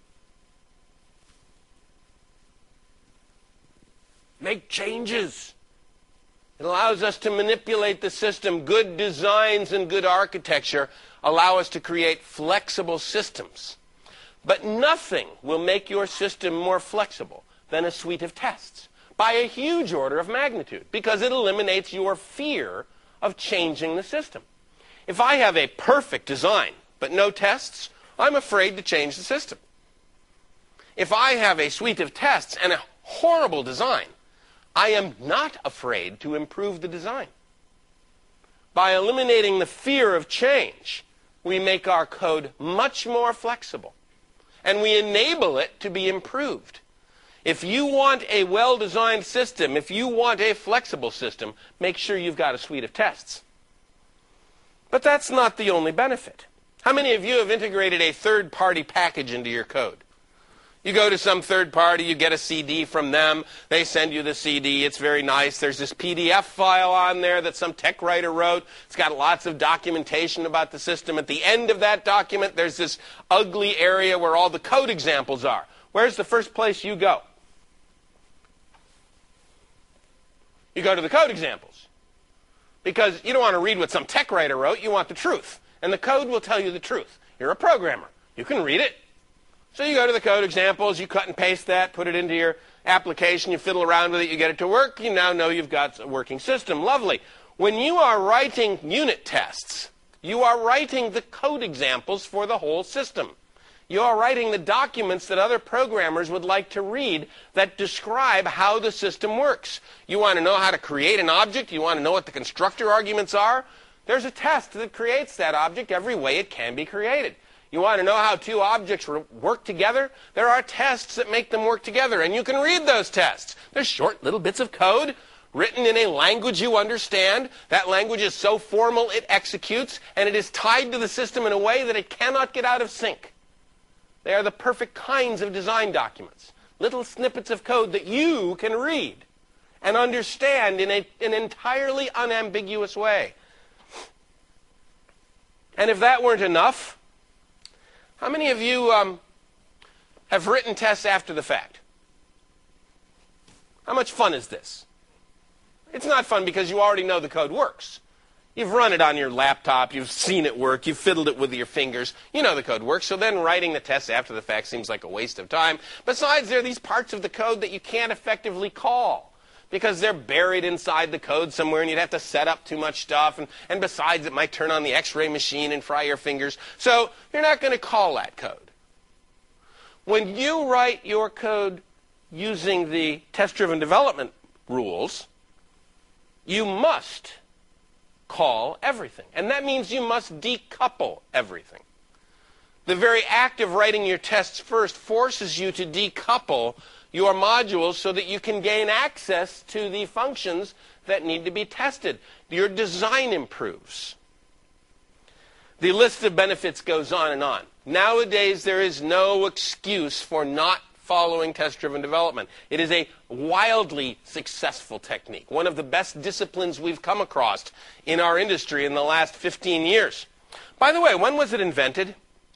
Make changes. It allows us to manipulate the system. Good designs and good architecture allow us to create flexible systems. But nothing will make your system more flexible than a suite of tests, by a huge order of magnitude, because it eliminates your fear of changing the system. If I have a perfect design but no tests, I'm afraid to change the system. If I have a suite of tests and a horrible design, I am not afraid to improve the design. By eliminating the fear of change, we make our code much more flexible. And we enable it to be improved. If you want a well-designed system, if you want a flexible system, make sure you've got a suite of tests. But that's not the only benefit. How many of you have integrated a third-party package into your code? You go to some third party, you get a CD from them, they send you the CD, it's very nice. There's this PDF file on there that some tech writer wrote. It's got lots of documentation about the system. At the end of that document, there's this ugly area where all the code examples are. Where's the first place you go? You go to the code examples. Because you don't want to read what some tech writer wrote, you want the truth. And the code will tell you the truth. You're a programmer. You can read it. So you go to the code examples, you cut and paste that, put it into your application, you fiddle around with it, you get it to work, you now know you've got a working system. Lovely. When you are writing unit tests, you are writing the code examples for the whole system. You are writing the documents that other programmers would like to read that describe how the system works. You want to know how to create an object, you want to know what the constructor arguments are. There's a test that creates that object every way it can be created. You want to know how two objects work together? There are tests that make them work together, and you can read those tests. They're short little bits of code written in a language you understand. That language is so formal it executes, and it is tied to the system in a way that it cannot get out of sync. They are the perfect kinds of design documents, little snippets of code that you can read and understand in an entirely unambiguous way. And if that weren't enough, how many of you have written tests after the fact? How much fun is this? It's not fun because you already know the code works. You've run it on your laptop, you've seen it work, you've fiddled it with your fingers, you know the code works, so then writing the tests after the fact seems like a waste of time. Besides, there are these parts of the code that you can't effectively call because they're buried inside the code somewhere and you'd have to set up too much stuff, and besides it might turn on the X-ray machine and fry your fingers, so you're not going to call that code. When you write your code using the test-driven development rules, you must call everything. And that means you must decouple everything. The very act of writing your tests first forces you to decouple your modules so that you can gain access to the functions that need to be tested. Your design improves. The list of benefits goes on and on. Nowadays, there is no excuse for not following test-driven development. It is a wildly successful technique, one of the best disciplines we've come across in our industry in the last 15 years. By the way, when was it invented?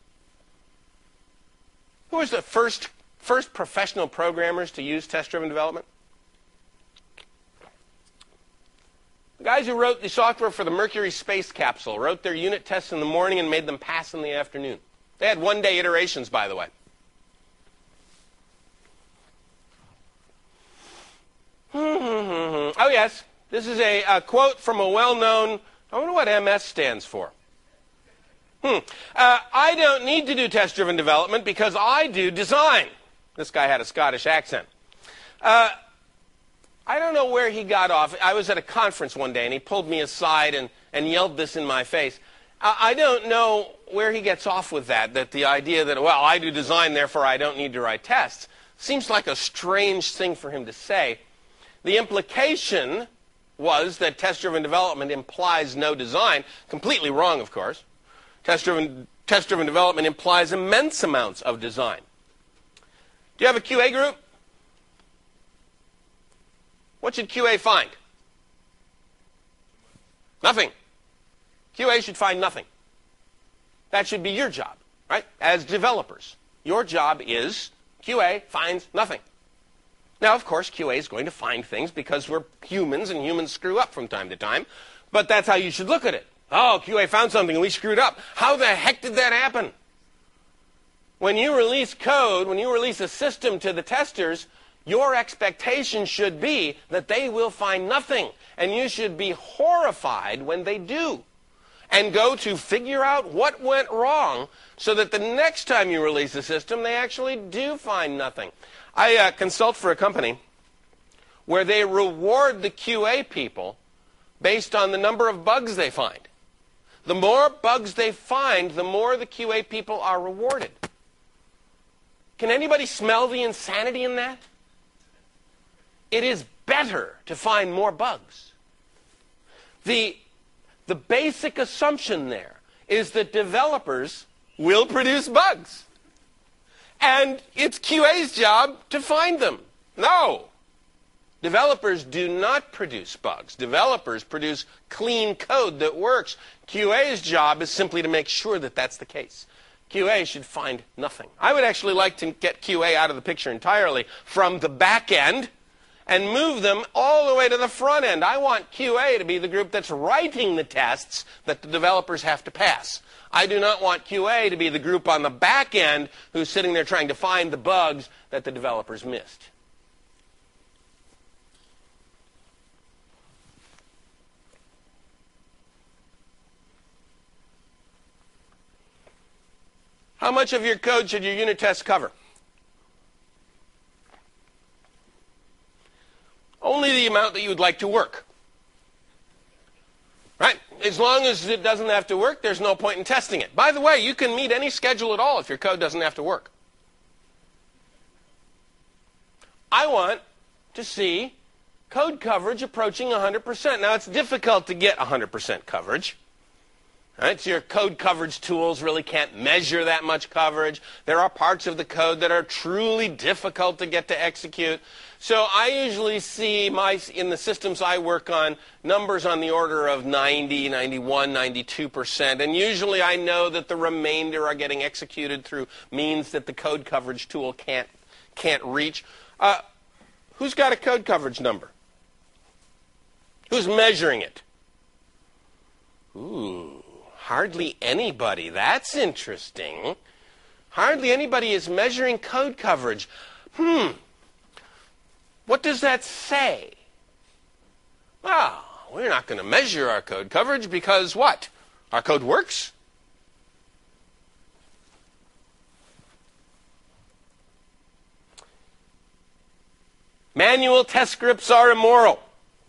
Who was the first professional programmers to use test-driven development? The guys who wrote the software for the Mercury space capsule wrote their unit tests in the morning and made them pass in the afternoon. They had one-day iterations, by the way. Oh, yes. This is a quote from a well-known, I wonder what MS stands for. I don't need to do test-driven development because I do design. This guy had a Scottish accent. I don't know where he got off. I was at a conference one day, and he pulled me aside and yelled this in my face. I don't know where he gets off with that the idea that, well, I do design, therefore I don't need to write tests, seems like a strange thing for him to say. The implication was that test-driven development implies no design. Completely wrong, of course. Test-driven development implies immense amounts of design. Do you have a QA group? What should QA find? Nothing. QA should find nothing. That should be your job, right? As developers, your job is QA finds nothing. Now, of course, QA is going to find things because we're humans and humans screw up from time to time, but that's how you should look at it. Oh, QA found something and we screwed up. How the heck did that happen? When you release code, when you release a system to the testers, your expectation should be that they will find nothing, and you should be horrified when they do, and go to figure out what went wrong so that the next time you release a system, they actually do find nothing. I consult for a company where they reward the QA people based on the number of bugs they find. The more bugs they find, the more the QA people are rewarded. Can anybody smell the insanity in that? It is better to find more bugs. The basic assumption there is that developers will produce bugs. And it's QA's job to find them. No. Developers do not produce bugs. Developers produce clean code that works. QA's job is simply to make sure that that's the case. QA should find nothing. I would actually like to get QA out of the picture entirely from the back end and move them all the way to the front end. I want QA to be the group that's writing the tests that the developers have to pass. I do not want QA to be the group on the back end who's sitting there trying to find the bugs that the developers missed. How much of your code should your unit tests cover? Only the amount that you would like to work. Right? As long as it doesn't have to work, there's no point in testing it. By the way, you can meet any schedule at all if your code doesn't have to work. I want to see code coverage approaching 100%. Now, it's difficult to get 100% coverage. Right? So your code coverage tools really can't measure that much coverage. There are parts of the code that are truly difficult to get to execute. So I usually see in the systems I work on numbers on the order of 90, 91, 92%. And usually I know that the remainder are getting executed through means that the code coverage tool can't reach. Who's got a code coverage number? Who's measuring it? Ooh. Hardly anybody. That's interesting. Hardly anybody is measuring code coverage. What does that say? Well, we're not going to measure our code coverage because what? Our code works? Manual test scripts are immoral.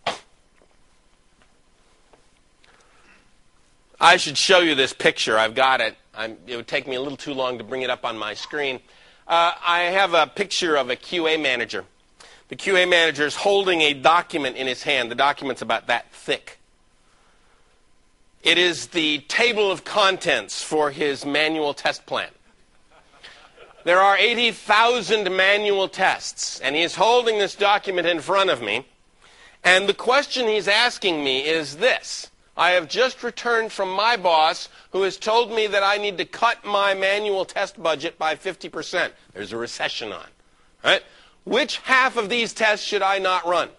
I should show you this picture. I've got it. It would take me a little too long to bring it up on my screen. I have a picture of a QA manager. The QA manager is holding a document in his hand. The document's about that thick. It is the table of contents for his manual test plan. There are 80,000 manual tests, and he's holding this document in front of me. And the question he's asking me is this. I have just returned from my boss who has told me that I need to cut my manual test budget by 50%. There's a recession on. Right? Which half of these tests should I not run?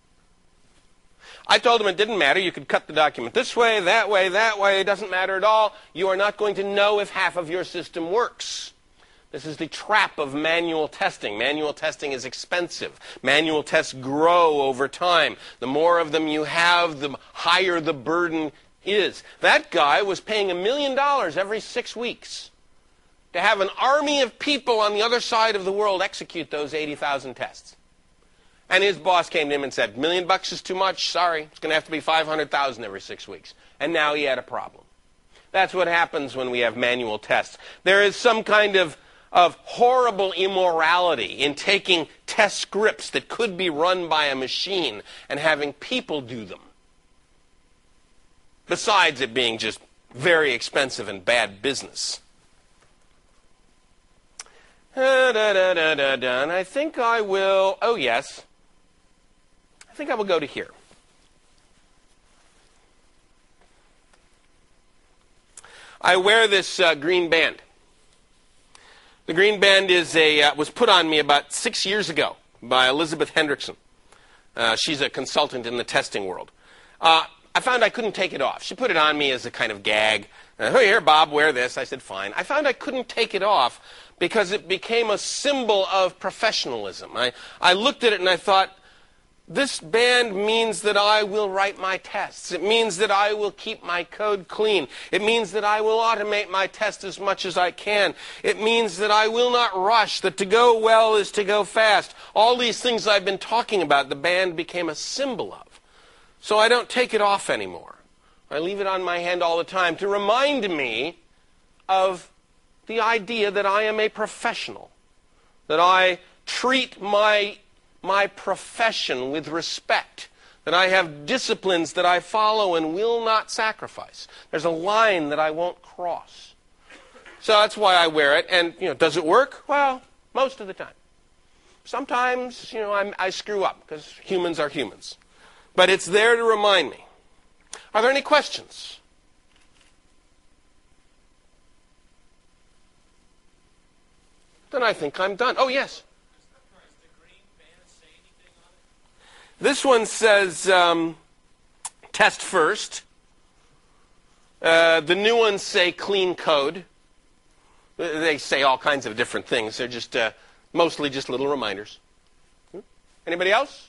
I told him it didn't matter. You could cut the document this way, that way, that way. It doesn't matter at all. You are not going to know if half of your system works. This is the trap of manual testing. Manual testing is expensive. Manual tests grow over time. The more of them you have, the higher the burden is. That guy was paying $1 million every 6 weeks to have an army of people on the other side of the world execute those 80,000 tests. And his boss came to him and said, $1 million is too much. Sorry, it's going to have to be $500,000 every 6 weeks. And now he had a problem. That's what happens when we have manual tests. There is some kind of horrible immorality in taking test scripts that could be run by a machine and having people do them. Besides it being just very expensive and bad business. And I think I will, oh yes, I think I will go to here. I wear this green band. The green band was put on me about 6 years ago by Elizabeth Hendrickson. She's a consultant in the testing world. I found I couldn't take it off. She put it on me as a kind of gag. Oh, here, Bob, wear this. I said, fine. I found I couldn't take it off because it became a symbol of professionalism. I looked at it and I thought, this band means that I will write my tests. It means that I will keep my code clean. It means that I will automate my test as much as I can. It means that I will not rush, that to go well is to go fast. All these things I've been talking about, the band became a symbol of. So I don't take it off anymore. I leave it on my hand all the time to remind me of the idea that I am a professional, that I treat my profession with respect, that I have disciplines that I follow and will not sacrifice. There's a line that I won't cross. So that's why I wear it. And, does it work? Well, most of the time. Sometimes, I screw up because humans are humans. But it's there to remind me. Are there any questions? Then I think I'm done. Oh, yes. This one says test first. The new ones say clean code. They say all kinds of different things. They're just mostly just little reminders. Anybody else?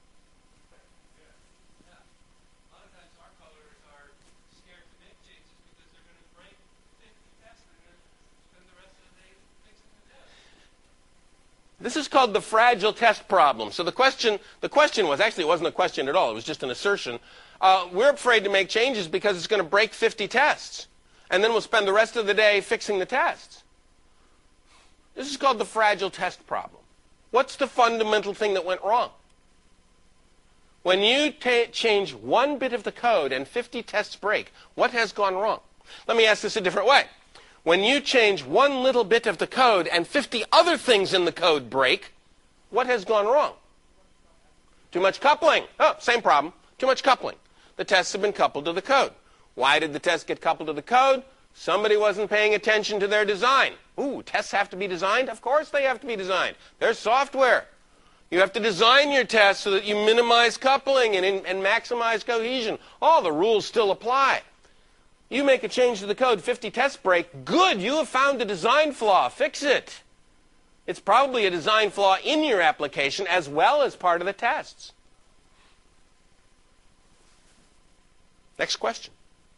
This is called the fragile test problem. So the question was, actually it wasn't a question at all, it was just an assertion. We're afraid to make changes because it's going to break 50 tests. And then we'll spend the rest of the day fixing the tests. This is called the fragile test problem. What's the fundamental thing that went wrong? When you change one bit of the code and 50 tests break, what has gone wrong? Let me ask this a different way. When you change one little bit of the code and 50 other things in the code break, what has gone wrong? Too much coupling. Oh, same problem. Too much coupling. The tests have been coupled to the code. Why did the tests get coupled to the code? Somebody wasn't paying attention to their design. Ooh, tests have to be designed? Of course they have to be designed. They're software. You have to design your tests so that you minimize coupling and maximize cohesion. All the rules still apply. You make a change to the code, 50 tests break. Good, you have found a design flaw. Fix it. It's probably a design flaw in your application as well as part of the tests. Next question.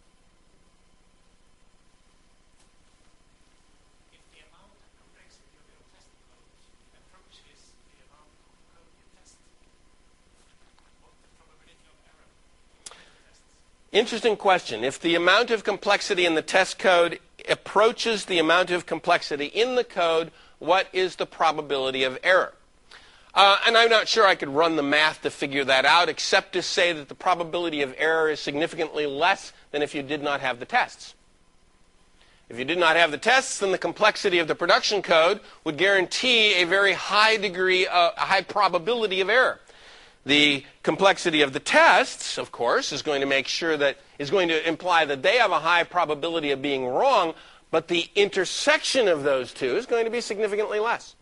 If the amount of complexity of your test code approaches the amount of code you test, what's the probability of error in the tests? Interesting question. If the amount of complexity in the test code approaches the amount of complexity in the code, what is the probability of error? And I'm not sure I could run the math to figure that out, except to say that the probability of error is significantly less than if you did not have the tests. If you did not have the tests, then the complexity of the production code would guarantee a very high degree, a high probability of error. The complexity of the tests, of course, is going to imply that they have a high probability of being wrong, but the intersection of those two is going to be significantly less.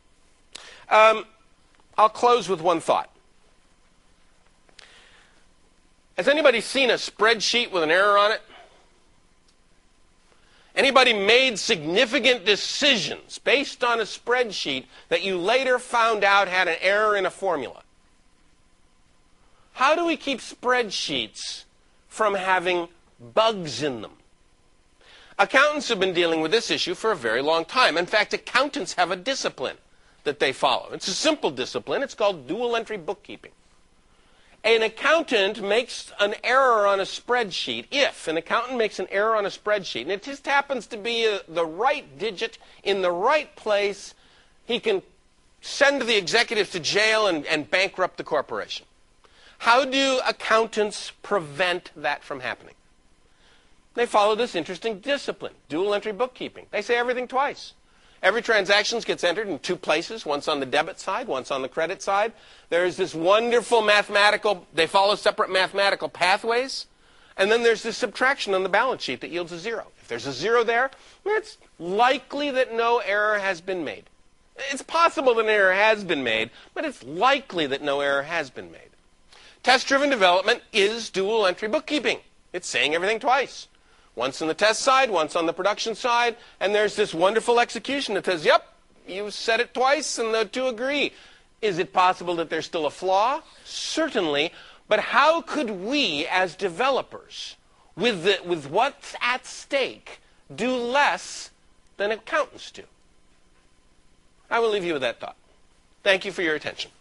I'll close with one thought. Has anybody seen a spreadsheet with an error on it? Anybody made significant decisions based on a spreadsheet that you later found out had an error in a formula? How do we keep spreadsheets from having bugs in them? Accountants have been dealing with this issue for a very long time. In fact, accountants have a discipline. that they follow. It's a simple discipline. It's called dual entry bookkeeping. An accountant makes an error on a spreadsheet. If an accountant makes an error on a spreadsheet, and it just happens to be the right digit in the right place, he can send the executives to jail and bankrupt the corporation. How do accountants prevent that from happening? They follow this interesting discipline, dual entry bookkeeping. They say everything twice. Every transaction gets entered in two places, once on the debit side, once on the credit side. There's this wonderful they follow separate mathematical pathways, and then there's this subtraction on the balance sheet that yields a zero. If there's a zero there, it's likely that no error has been made. It's possible that an error has been made, but it's likely that no error has been made. Test-driven development is dual entry bookkeeping. It's saying everything twice. Once on the test side, once on the production side, and there's this wonderful execution that says, yep, you said it twice and the two agree. Is it possible that there's still a flaw? Certainly, but how could we as developers, with what's at stake, do less than accountants do? I will leave you with that thought. Thank you for your attention.